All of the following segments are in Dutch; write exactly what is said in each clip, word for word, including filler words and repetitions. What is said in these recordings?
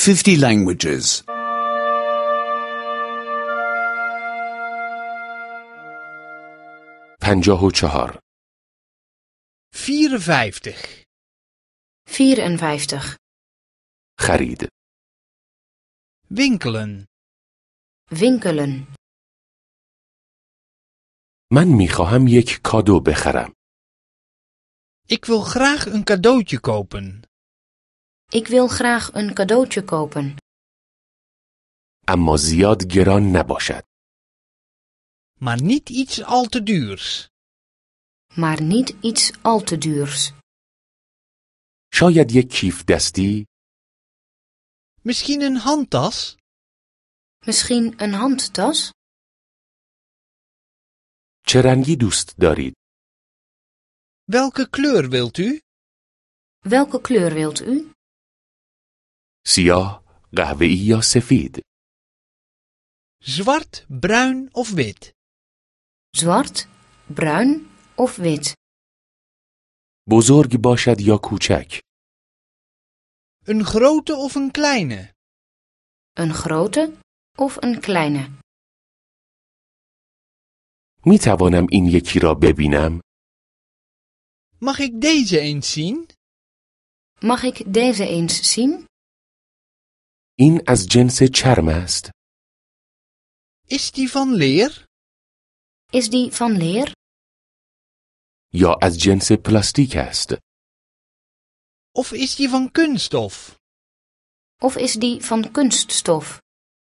fifty languages. پنجاه و چهار. vierenvijftig. vierenvijftig. خرید. Winkelen. Winkelen. من میخواهم یک کادو بخرم. Ik wil graag een cadeautje kopen. Ik wil graag een cadeautje kopen. اما زیاد گران نباشد. Maar niet iets al te duurs. Maar niet iets al te duurs. شاید یک کیف دستی؟ Misschien een handtas? Misschien een handtas? چه رنگی دوست دارید؟ Welke kleur wilt u? Welke kleur wilt u? سیاه، قهوه‌ای یا سفید؟ Zwart, bruin of wit? Zwart, bruin of wit? بزرگ باشد یا کوچک؟ Een grote of een kleine? Een grote of een kleine? می توانم این یکی را ببینم؟ Mag ik deze eens zien? Mag ik deze eens zien? این از جنس چرم است؟ Is die van leer? Is die van leer? یا از جنس پلاستیک است؟ Of is die van kunststof? Of is die van kunststof?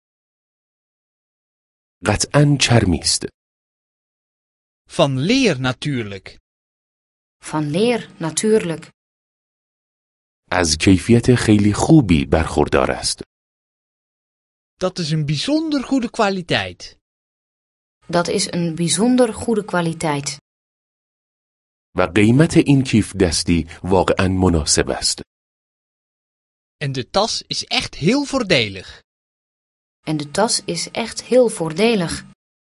قطعاً چرمی است. Van leer natuurlijk. Van leer natuurlijk. از کیفیت خیلی خوبی برخوردار است. Dat is een bijzonder goede kwaliteit. Dat is een bijzonder goede kwaliteit. و قیمت این کیف دستی واقعاً مناسب است. En de tas is echt heel voordelig. En de tas is echt heel voordelig.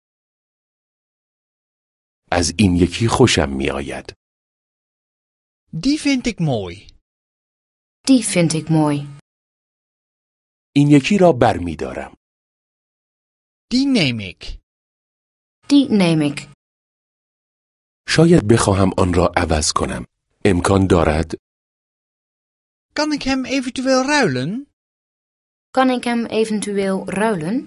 از این یکی خوشم می آید. Die vind ik mooi. Die vind ik mooi. این یکی را بر می دارم. Die neem ik. Die neem ik. شاید بخواهم آن را عوض کنم. امکان دارد؟ Kan ik hem eventueel ruilen? Kan ik hem eventueel ruilen?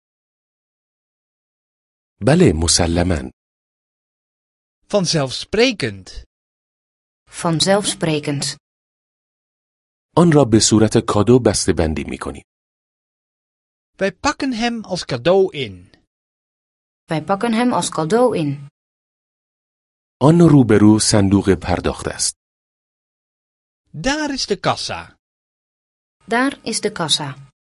بله، مسلماً. Vanzelfsprekend. Vanzelfsprekend. آن را به صورت کادو بسته‌بندی می کنیم. Wij pakken hem als cadeau in. Wij pakken hem als cadeau in. آن روبرو صندوق پرداخت است. Daar is de kassa. Daar is de kassa.